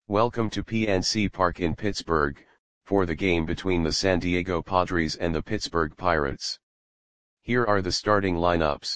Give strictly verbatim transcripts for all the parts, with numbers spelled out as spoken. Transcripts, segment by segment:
Welcome to P N C Park in Pittsburgh, for the game between the San Diego Padres and the Pittsburgh Pirates. Here are the starting lineups.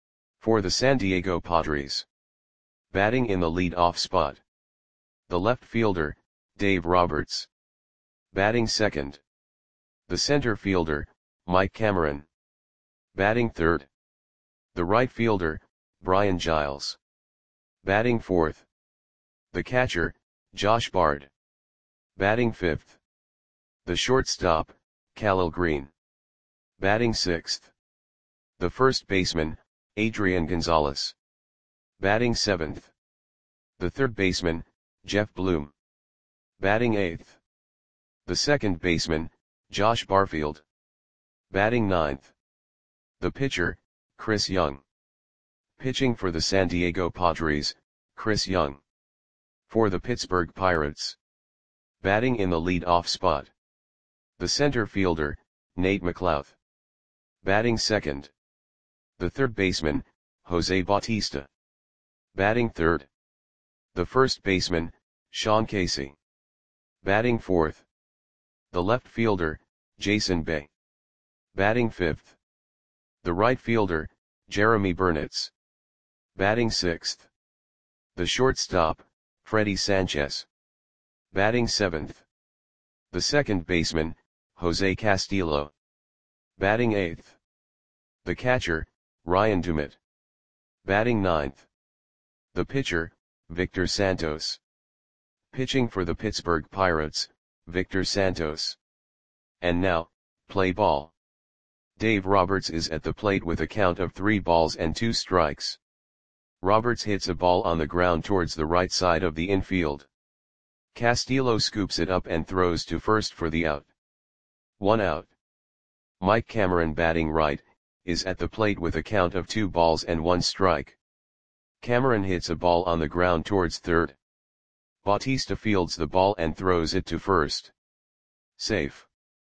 For the San Diego Padres. Batting in the lead-off spot. The left fielder, Dave Roberts. Batting second. The center fielder, Mike Cameron. Batting third. The right fielder, Brian Giles. Batting fourth. The catcher, Josh Bard. Batting fifth. The shortstop, Khalil Greene. Batting sixth. The first baseman, Adrian Gonzalez. Batting seventh. The third baseman, Jeff Bloom. Batting eighth. The second baseman, Josh Barfield. Batting ninth. The pitcher, Chris Young. Pitching for the San Diego Padres, Chris Young. For the Pittsburgh Pirates. Batting in the lead-off spot. The center fielder, Nate McLouth. Batting second. The third baseman, Jose Bautista. Batting third. The first baseman, Sean Casey. Batting fourth. The left fielder, Jason Bay. Batting fifth. The right fielder, Jeremy Burnitz. Batting sixth. The shortstop, Freddie Sanchez. Batting seventh. The second baseman, Jose Castillo. Batting eighth. The catcher, Ryan Dumit. Batting ninth. The pitcher, Victor Santos. Pitching for the Pittsburgh Pirates, Victor Santos. And now, play ball. Dave Roberts is at the plate with a count of three balls and two strikes. Roberts hits a ball on the ground towards the right side of the infield. Castillo scoops it up and throws to first for the out. One out. Mike Cameron, batting right, is at the plate with a count of two balls and one strike. Cameron hits a ball on the ground towards third. Bautista fields the ball and throws it to first. Safe.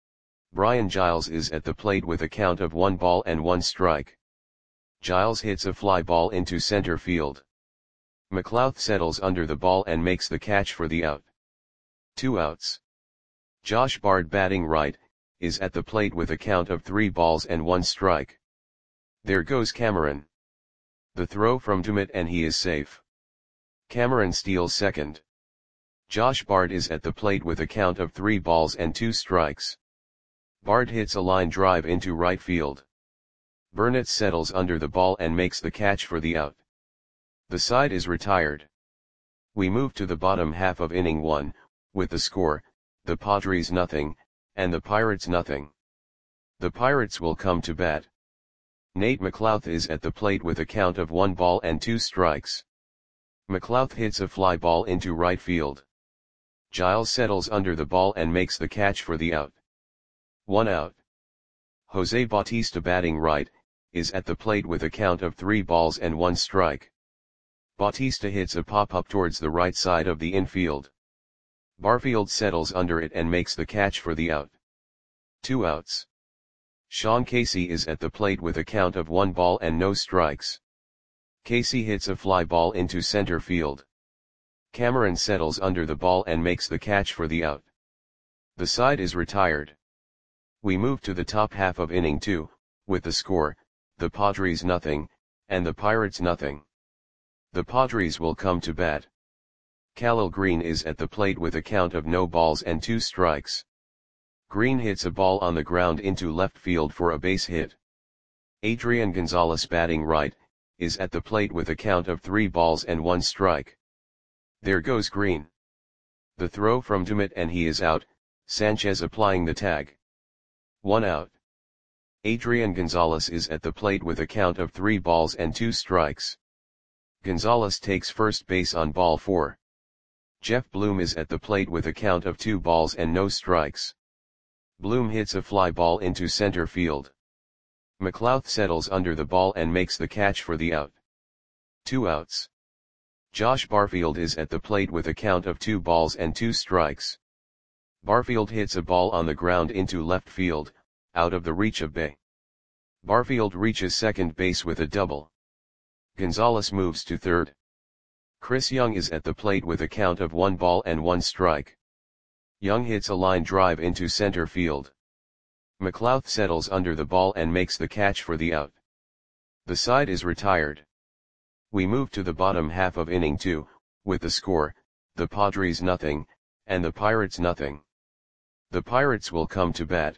Brian Giles is at the plate with a count of one ball and one strike. Giles hits a fly ball into center field. McLouth settles under the ball and makes the catch for the out. Two outs. Josh Bard, batting right, is at the plate with a count of three balls and one strike. There goes Cameron. The throw from Dumit and he is safe. Cameron steals second. Josh Bard is at the plate with a count of three balls and two strikes. Bard hits a line drive into right field. Burnitz settles under the ball and makes the catch for the out. The side is retired. We move to the bottom half of inning one, with the score, the Padres nothing, and the Pirates nothing. The Pirates will come to bat. Nate McLouth is at the plate with a count of one ball and two strikes. McLouth hits a fly ball into right field. Giles settles under the ball and makes the catch for the out. One out. Jose Bautista, batting right, is at the plate with a count of three balls and one strike. Bautista hits a pop-up towards the right side of the infield. Barfield settles under it and makes the catch for the out. Two outs. Sean Casey is at the plate with a count of one ball and no strikes. Casey hits a fly ball into center field. Cameron settles under the ball and makes the catch for the out. The side is retired. We move to the top half of inning two, with the score, the Padres nothing, and the Pirates nothing. The Padres will come to bat. Khalil Greene is at the plate with a count of no balls and two strikes. Greene hits a ball on the ground into left field for a base hit. Adrian Gonzalez, batting right, is at the plate with a count of three balls and one strike. There goes Greene. The throw from Dumit and he is out, Sanchez applying the tag. One out. Adrian Gonzalez is at the plate with a count of three balls and two strikes. Gonzalez takes first base on ball four. Jeff Bloom is at the plate with a count of two balls and no strikes. Bloom hits a fly ball into center field. McLouth settles under the ball and makes the catch for the out. Two outs. Josh Barfield is at the plate with a count of two balls and two strikes. Barfield hits a ball on the ground into left field, out of the reach of Bay. Barfield reaches second base with a double. Gonzalez moves to third. Chris Young is at the plate with a count of one ball and one strike. Young hits a line drive into center field. McLouth settles under the ball and makes the catch for the out. The side is retired. We move to the bottom half of inning two, with the score, the Padres nothing, and the Pirates nothing. The Pirates will come to bat.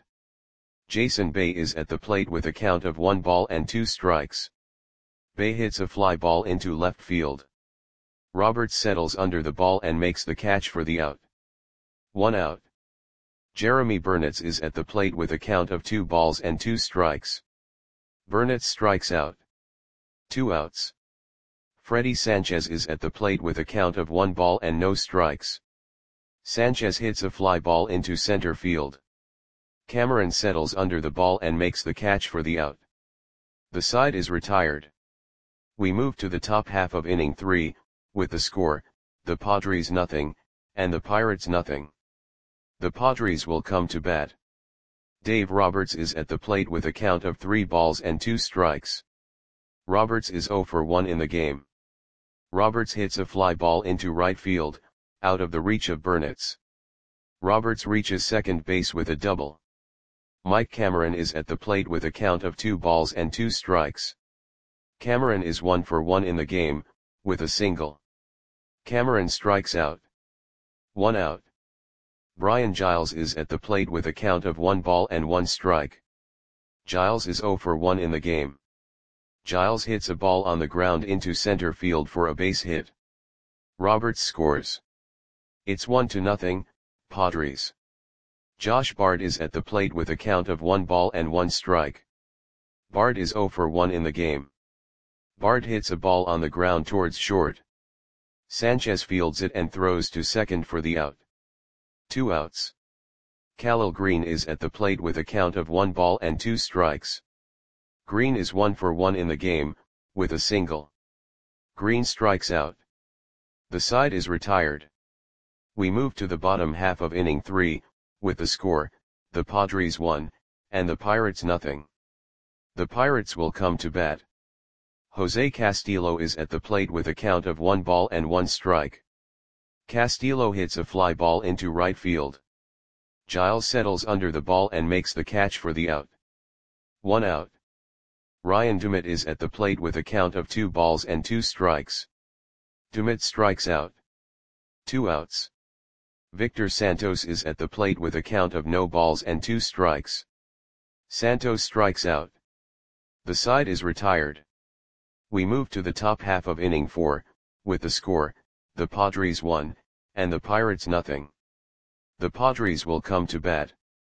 Jason Bay is at the plate with a count of one ball and two strikes. Bay hits a fly ball into left field. Roberts settles under the ball and makes the catch for the out. One out. Jeremy Burnitz is at the plate with a count of two balls and two strikes. Burnitz strikes out. Two outs. Freddie Sanchez is at the plate with a count of one ball and no strikes. Sanchez hits a fly ball into center field. Cameron settles under the ball and makes the catch for the out. The side is retired. We move to the top half of inning three, with the score, the Padres nothing, and the Pirates nothing. The Padres will come to bat. Dave Roberts is at the plate with a count of three balls and two strikes. Roberts is oh for one in the game. Roberts hits a fly ball into right field, out of the reach of Burnitz. Roberts reaches second base with a double. Mike Cameron is at the plate with a count of two balls and two strikes. Cameron is one for one in the game, with a single. Cameron strikes out. One out. Brian Giles is at the plate with a count of one ball and one strike. Giles is oh for one in the game. Giles hits a ball on the ground into center field for a base hit. Roberts scores. It's one to nothing, Padres. Josh Bard is at the plate with a count of one ball and one strike. Bard is oh for one in the game. Bard hits a ball on the ground towards short. Sanchez fields it and throws to second for the out. Two outs. Khalil Green is at the plate with a count of one ball and two strikes. Green is one for one in the game, with a single. Green strikes out. The side is retired. We move to the bottom half of inning three, with the score, the Padres one, and the Pirates nothing. The Pirates will come to bat. Jose Castillo is at the plate with a count of one ball and one strike. Castillo hits a fly ball into right field. Giles settles under the ball and makes the catch for the out. One out. Ryan Dumit is at the plate with a count of two balls and two strikes. Dumit strikes out. Two outs. Victor Santos is at the plate with a count of no balls and two strikes. Santos strikes out. The side is retired. We move to the top half of inning four, with the score, the Padres one, and the Pirates nothing. The Padres will come to bat.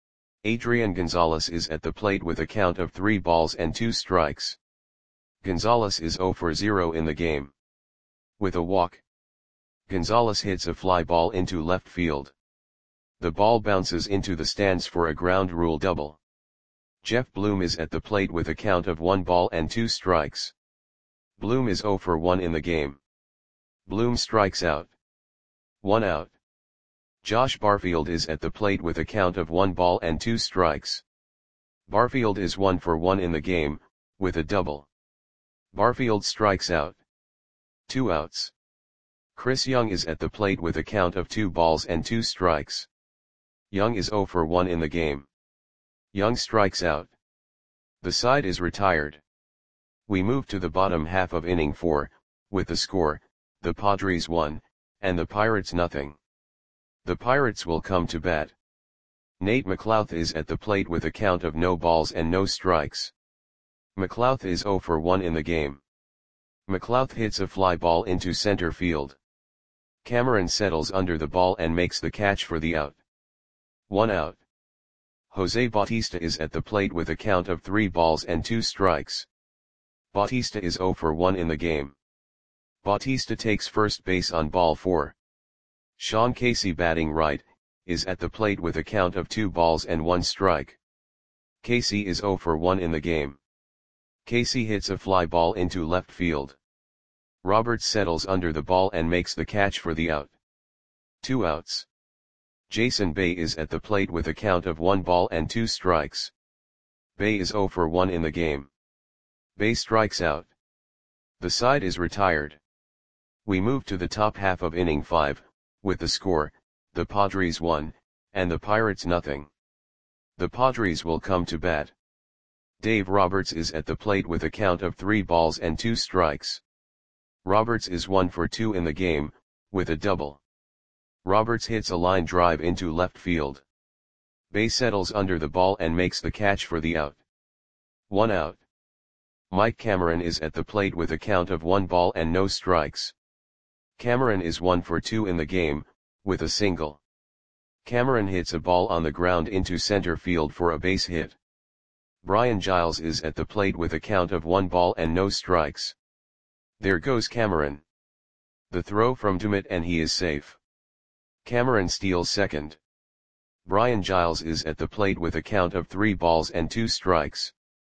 Adrian Gonzalez is at the plate with a count of three balls and two strikes. Gonzalez is oh for zero in the game. With a walk. Gonzalez hits a fly ball into left field. The ball bounces into the stands for a ground rule double. Jeff Bloom is at the plate with a count of one ball and two strikes. Bloom is oh for one in the game. Bloom strikes out. One out. Josh Barfield is at the plate with a count of one ball and two strikes. Barfield is one for one in the game, with a double. Barfield strikes out. Two outs. Chris Young is at the plate with a count of two balls and two strikes. Young is oh for one in the game. Young strikes out. The side is retired. We move to the bottom half of inning four, with the score, the Padres one, and the Pirates nothing. The Pirates will come to bat. Nate McLouth is at the plate with a count of no balls and no strikes. McLouth is oh for one in the game. McLouth hits a fly ball into center field. Cameron settles under the ball and makes the catch for the out. One out. Jose Bautista is at the plate with a count of three balls and two strikes. Bautista is oh for one in the game. Bautista takes first base on ball four. Sean Casey, batting right, is at the plate with a count of two balls and one strike. Casey is oh for one in the game. Casey hits a fly ball into left field. Roberts settles under the ball and makes the catch for the out. Two outs. Jason Bay is at the plate with a count of one ball and two strikes. Bay is oh for one in the game. Bay strikes out. The side is retired. We move to the top half of inning five, with the score, the Padres one, and the Pirates nothing. The Padres will come to bat. Dave Roberts is at the plate with a count of three balls and two strikes. Roberts is one for two in the game, with a double. Roberts hits a line drive into left field. Bay settles under the ball and makes the catch for the out. One out. Mike Cameron is at the plate with a count of one ball and no strikes. Cameron is one for two in the game, with a single. Cameron hits a ball on the ground into center field for a base hit. Brian Giles is at the plate with a count of one ball and no strikes. There goes Cameron. The throw from Dummett and he is safe. Cameron steals second. Brian Giles is at the plate with a count of three balls and two strikes.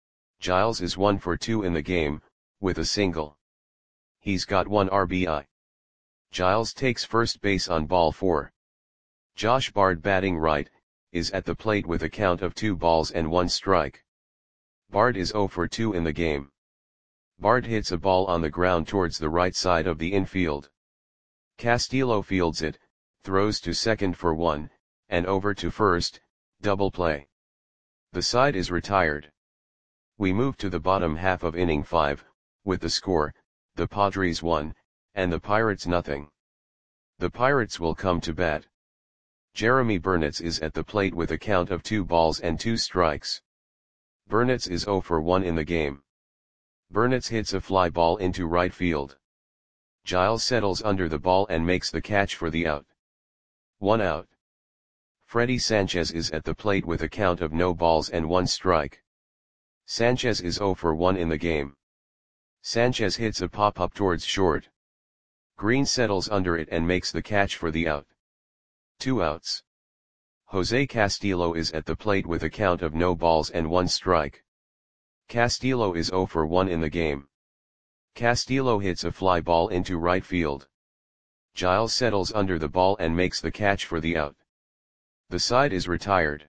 Giles is one for two in the game, with a single. He's got one R B I. Giles takes first base on ball four. Josh Bard, batting right, is at the plate with a count of two balls and one strike. Bard is zero for two in the game. Bard hits a ball on the ground towards the right side of the infield. Castillo fields it, throws to second for one, and over to first, double play. The side is retired. We move to the bottom half of inning five, with the score, the Padres one, and the Pirates nothing. The Pirates will come to bat. Jeremy Burnitz is at the plate with a count of two balls and two strikes. Burnitz is zero for one in the game. Burnitz hits a fly ball into right field. Giles settles under the ball and makes the catch for the out. One out. Freddie Sanchez is at the plate with a count of no balls and one strike. Sanchez is zero for one in the game. Sanchez hits a pop-up towards short. Green settles under it and makes the catch for the out. Two outs. Jose Castillo is at the plate with a count of no balls and one strike. Castillo is zero for one in the game. Castillo hits a fly ball into right field. Giles settles under the ball and makes the catch for the out. The side is retired.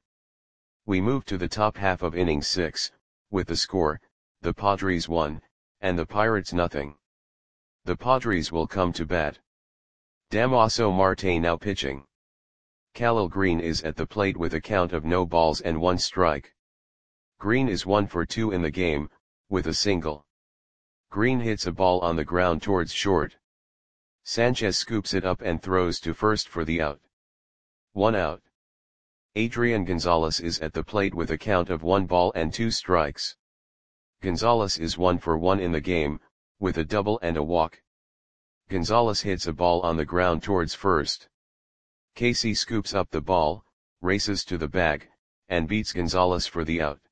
We move to the top half of inning six, with the score, the Padres one, and the Pirates nothing. The Padres will come to bat. Damaso Marte now pitching. Khalil Green is at the plate with a count of no balls and one strike. Green is one for two in the game, with a single. Green hits a ball on the ground towards short. Sanchez scoops it up and throws to first for the out. One out. Adrian Gonzalez is at the plate with a count of one ball and two strikes. Gonzalez is one for one in the game, with a double and a walk. Gonzalez hits a ball on the ground towards first. Casey scoops up the ball, races to the bag, and beats Gonzalez for the out.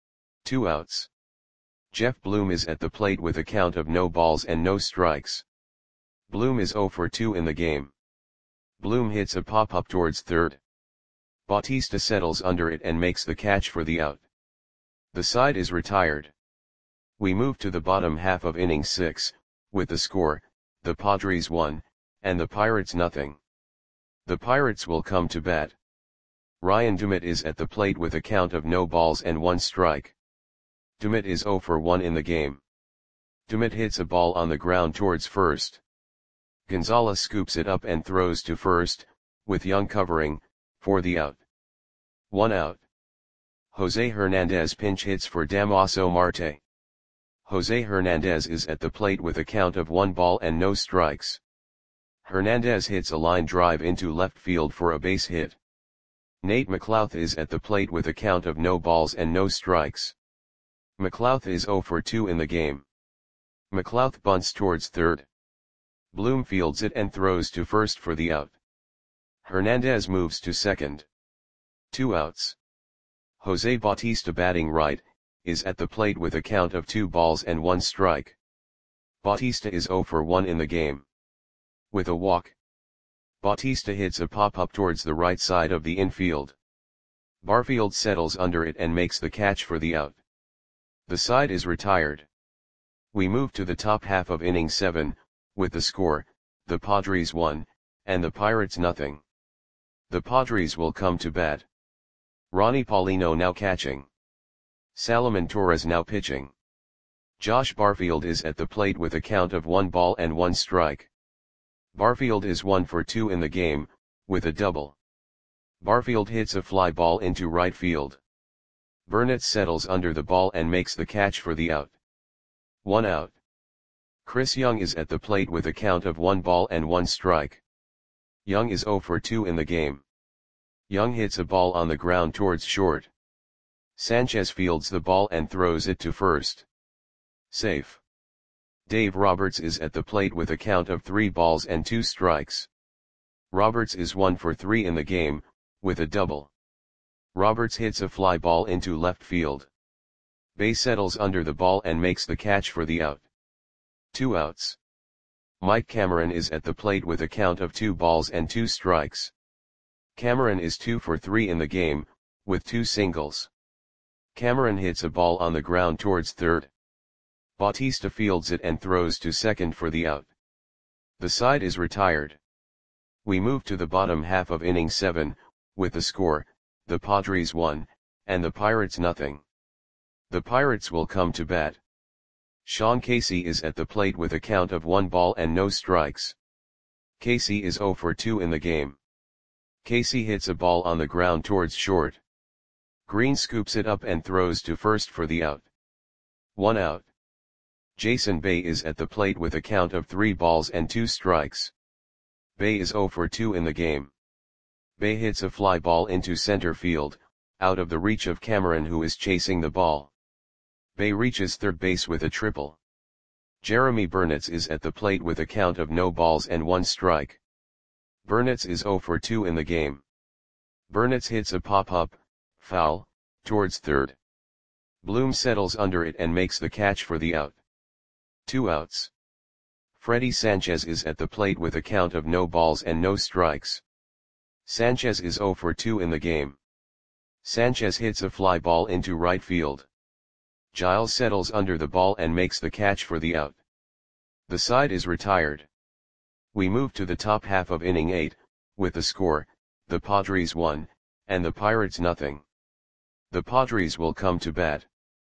Two outs. Jeff Bloom is at the plate with a count of no balls and no strikes. Bloom is zero for two in the game. Bloom hits a pop-up towards third. Bautista settles under it and makes the catch for the out. The side is retired. We move to the bottom half of inning six, with the score, the Padres one, and the Pirates nothing. The Pirates will come to bat. Ryan Dummett is at the plate with a count of no balls and one strike. Dummett is zero for one in the game. Dummett hits a ball on the ground towards first. Gonzalez scoops it up and throws to first, with Young covering, for the out. One out. Jose Hernandez pinch hits for Damaso Marte. Jose Hernandez is at the plate with a count of one ball and no strikes. Hernandez hits a line drive into left field for a base hit. Nate McLouth is at the plate with a count of no balls and no strikes. McLouth is zero for two in the game. McLouth bunts towards third. Bloom fields it and throws to first for the out. Hernandez moves to second. Two outs. Jose Bautista, batting right, is at the plate with a count of two balls and one strike. Bautista is zero for one in the game. With a walk. Bautista hits a pop-up towards the right side of the infield. Barfield settles under it and makes the catch for the out. The side is retired. We move to the top half of inning seven, with the score, the Padres one, and the Pirates nothing. The Padres will come to bat. Ronnie Paulino now catching. Salomon Torres now pitching. Josh Barfield is at the plate with a count of one ball and one strike. Barfield is one for two in the game, with a double. Barfield hits a fly ball into right field. Burnett settles under the ball and makes the catch for the out. One out. Chris Young is at the plate with a count of one ball and one strike. Young is zero for two in the game. Young hits a ball on the ground towards short. Sanchez fields the ball and throws it to first. Safe. Dave Roberts is at the plate with a count of three balls and two strikes. Roberts is one for three in the game, with a double. Roberts hits a fly ball into left field. Bay settles under the ball and makes the catch for the out. Two outs. Mike Cameron is at the plate with a count of two balls and two strikes. Cameron is two for three in the game, with two singles. Cameron hits a ball on the ground towards third. Bautista fields it and throws to second for the out. The side is retired. We move to the bottom half of inning seven, with the score, the Padres one, and the Pirates nothing. The Pirates will come to bat. Sean Casey is at the plate with a count of one ball and no strikes. Casey is zero for two in the game. Casey hits a ball on the ground towards short. Green scoops it up and throws to first for the out. One out. Jason Bay is at the plate with a count of three balls and two strikes. Bay is zero for two in the game. Bay hits a fly ball into center field, out of the reach of Cameron who is chasing the ball. Bay reaches third base with a triple. Jeremy Burnett is at the plate with a count of no balls and one strike. Burnett is zero for two in the game. Burnett hits a pop-up, foul, towards third. Bloom settles under it and makes the catch for the out. Two outs. Freddie Sanchez is at the plate with a count of no balls and no strikes. Sanchez is zero for two in the game. Sanchez hits a fly ball into right field. Giles settles under the ball and makes the catch for the out. The side is retired. We move to the top half of inning eight, with the score, the Padres one, and the Pirates nothing. The Padres will come to bat.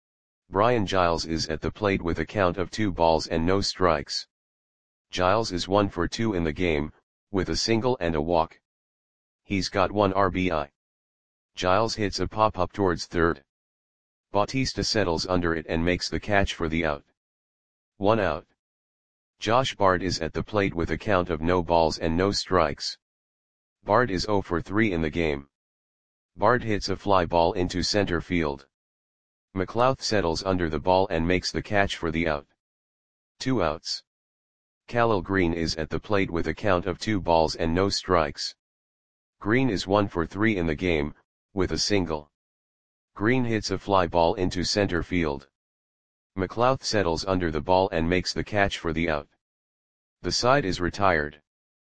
Brian Giles is at the plate with a count of two balls and no strikes. Giles is one for two in the game, with a single and a walk. He's got one R B I. Giles hits a pop-up towards third. Bautista settles under it and makes the catch for the out. One out. Josh Bard is at the plate with a count of no balls and no strikes. Bard is zero for three in the game. Bard hits a fly ball into center field. McLouth settles under the ball and makes the catch for the out. Two outs. Khalil Green is at the plate with a count of two balls and no strikes. Green is one for three in the game, with a single. Green hits a fly ball into center field. McLouth settles under the ball and makes the catch for the out. The side is retired.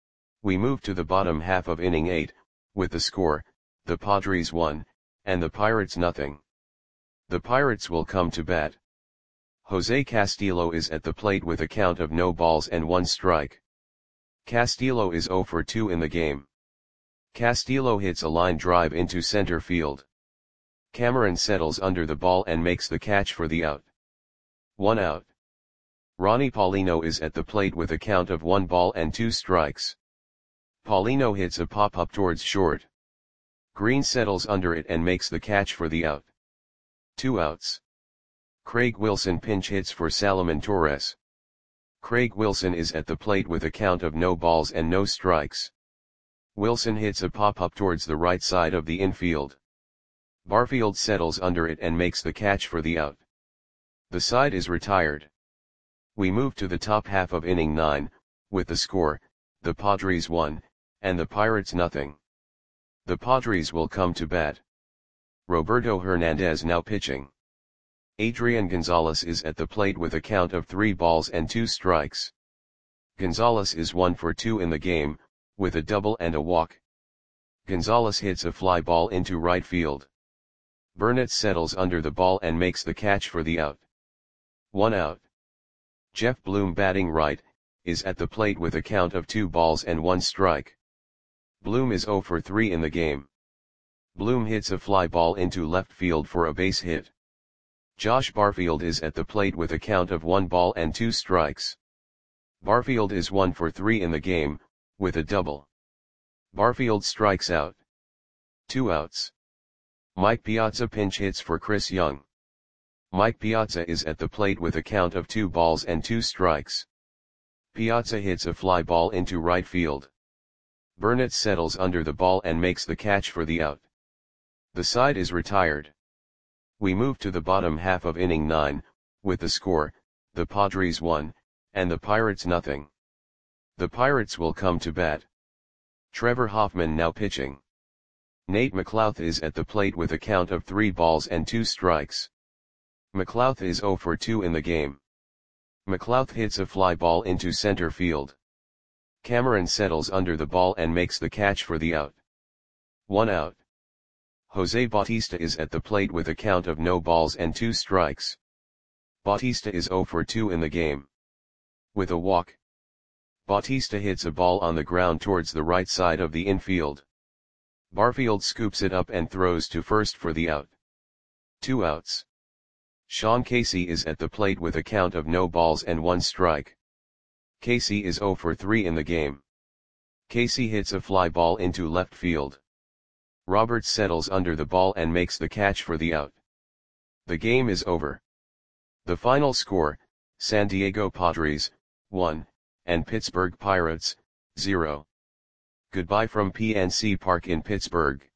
We move to the bottom half of inning eight, with the score, the Padres one, and the Pirates nothing. The Pirates will come to bat. Jose Castillo is at the plate with a count of no balls and one strike. Castillo is zero for two in the game. Castillo hits a line drive into center field. Cameron settles under the ball and makes the catch for the out. One out. Ronnie Paulino is at the plate with a count of one ball and two strikes. Paulino hits a pop-up towards short. Green settles under it and makes the catch for the out. Two outs. Craig Wilson pinch hits for Salomon Torres. Craig Wilson is at the plate with a count of no balls and no strikes. Wilson hits a pop-up towards the right side of the infield. Barfield settles under it and makes the catch for the out. The side is retired. We move to the top half of inning nine, with the score, the Padres one, and the Pirates nothing. The Padres will come to bat. Roberto Hernandez now pitching. Adrian Gonzalez is at the plate with a count of three balls and two strikes. Gonzalez is one for two in the game, with a double and a walk. Gonzalez hits a fly ball into right field. Burnett settles under the ball and makes the catch for the out. One out. Jeff Bloom batting right, is at the plate with a count of two balls and one strike. Bloom is zero for three in the game. Bloom hits a fly ball into left field for a base hit. Josh Barfield is at the plate with a count of one ball and two strikes. Barfield is one for three in the game, with a double. Barfield strikes out. Two outs. Mike Piazza pinch hits for Chris Young. Mike Piazza is at the plate with a count of two balls and two strikes. Piazza hits a fly ball into right field. Burnett settles under the ball and makes the catch for the out. The side is retired. We move to the bottom half of inning nine, with the score, the Padres one, and the Pirates nothing. The Pirates will come to bat. Trevor Hoffman now pitching. Nate McLouth is at the plate with a count of three balls and two strikes. McLouth is oh for two in the game. McLouth hits a fly ball into center field. Cameron settles under the ball and makes the catch for the out. One out. Jose Bautista is at the plate with a count of no balls and two strikes. Bautista is oh for two in the game. With a walk, Bautista hits a ball on the ground towards the right side of the infield. Barfield scoops it up and throws to first for the out. Two outs. Sean Casey is at the plate with a count of no balls and one strike. Casey is oh for three in the game. Casey hits a fly ball into left field. Roberts settles under the ball and makes the catch for the out. The game is over. The final score, San Diego Padres, one, and Pittsburgh Pirates, zero. Goodbye from P N C Park in Pittsburgh.